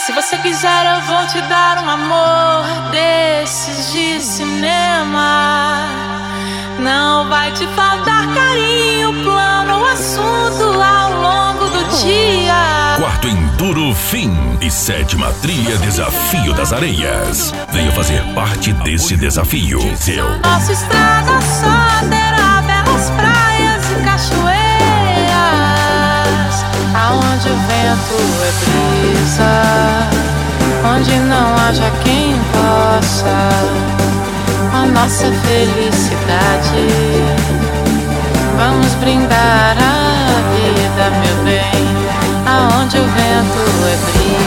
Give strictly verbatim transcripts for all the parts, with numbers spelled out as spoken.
Se você quiser eu vou te dar um amor desses de cinema. Não vai te faltar carinho, plano ou assunto ao longo do dia. Quarto Enduro Fim e sétima trilha Desafio das Areias. Venha fazer parte desse desafio. Eu. Nossa estrada só terá belas praias e cachoeiras, aonde o vento é brisa, onde não haja quem possa a nossa felicidade. Vamos brindar a vida, meu bem, aonde o vento é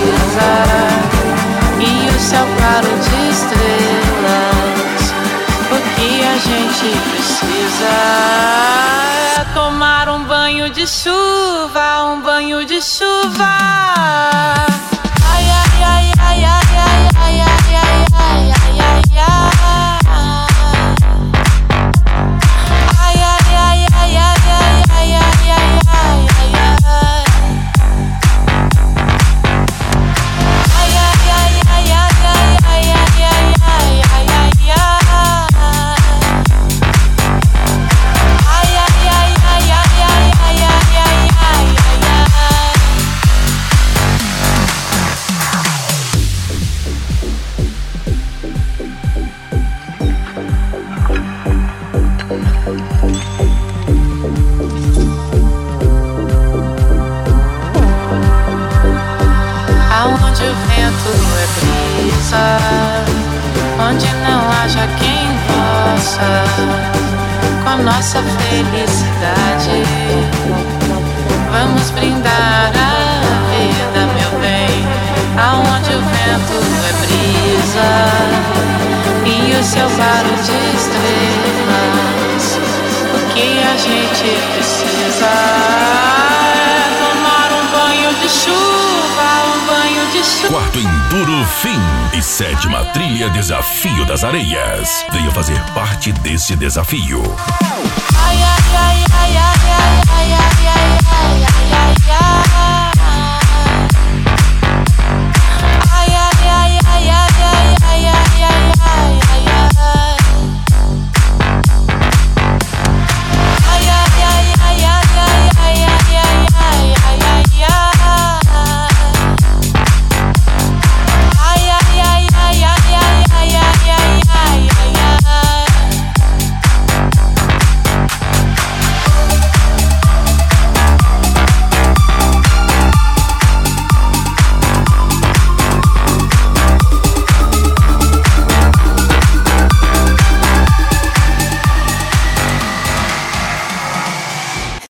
brisa e o céu claro de estrelas. O que a gente precisa é tomar um banho de chuva, um banho de chuva. Ai, ai, ai, ai, ai, ai, ai, ai, ai, ai, ai, ai, ai. Onde não haja quem possa com a nossa felicidade. Vamos brindar a vida, meu bem, aonde o vento é brisa e o céu claro de estrelas. O que a gente precisa é tomar um banho de chuva, um banho de chuva. Quarto Enduro Fim e sétima trilha Desafio das Areias. Venha fazer parte desse desafio. Ai, ai, ai, ai, ai, ai, ai, ai, ai.